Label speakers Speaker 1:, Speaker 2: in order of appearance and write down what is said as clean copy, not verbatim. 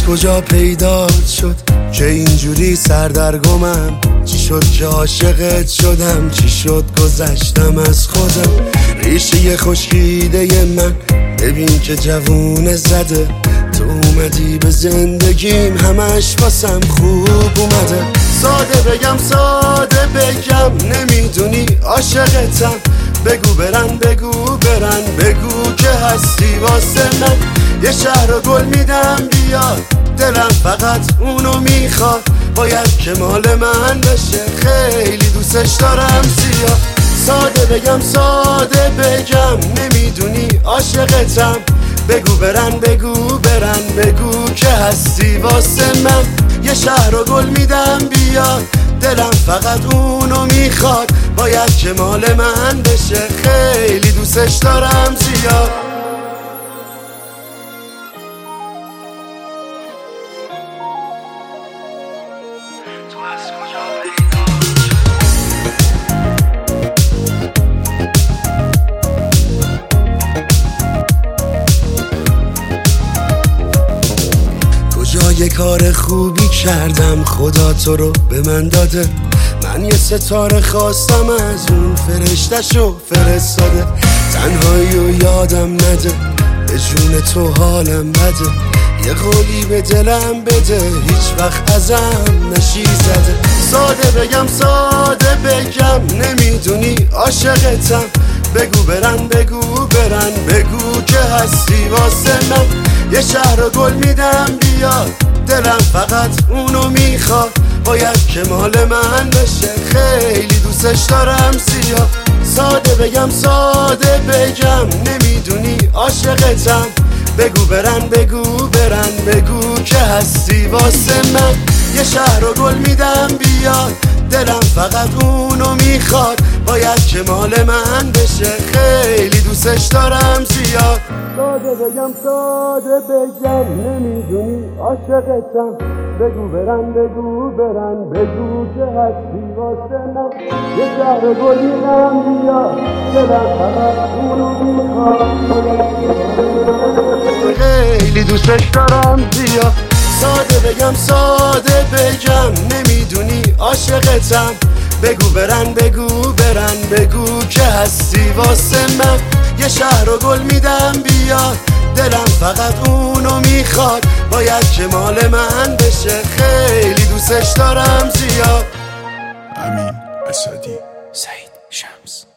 Speaker 1: کجا پیدا شد که اینجوری سردرگمم؟ چی شد که عاشقت شدم؟ چی شد گذشتم از خودم؟ ریشه خشکیده من ببین که جوونه زده. تو اومدی به زندگیم همش واسم خوب اومده. ساده بگم نمیدونی عاشقتم. بگو برن بگو که هستی واسه من. یه شهر رو گل میدم بیاد، دلم فقط اونو میخواد. باید که مال من بشه، خیلی دوستش دارم زیاد. ساده بگم نمیدونی عاشقتم. بگو برن بگو که هستی واسه من. یه شهر رو گل میدم بیاد، دلم فقط اونو میخواد. باید که مال من بشه، خیلی دوستش دارم زیاد. تو از کجا پیدا کجا یه کار خوبی کردم خدا تو رو به من داده. من یه ستاره خواستم از اون فرشتشو فرستاده. تنهایی رو یادم نده، به جون تو حالم بده. یه قولی به دلم بده، هیچ وقت ازم نشی زده. ساده بگم نمیدونی عاشقتم. بگو برن بگو که هستی واسه من. یه شهر رو گل میدم بیاد، دلم فقط اونو میخواد. باید که مال من بشه، خیلی دوستش دارم زیاد. ساده بگم نمیدونی عاشقتم. بگو برن بگو که هستی واسه من. یه شهر رو گل میدم بیاد، دلم فقط اونو میخواد. باید که مال من بشه، خیلی دوستش دارم زیاد. ساده بگم نمیدونی عاشقتم. بگو برن بگو که هستی واسه من. یه شهر رو گل میدم بیاد، دلم فقط اونو میخواد. خیلی دوستش دارم زیاد. ساده بگم نمیدونی عاشقتم. بگو برن بگو که هستی واسه من. یه شهر رو گل میدم بیاد، دلم فقط اونو میخواد. باید که مال من بشه، خیلی دوستش دارم زیاد.
Speaker 2: امین اسدی، سعید شمس.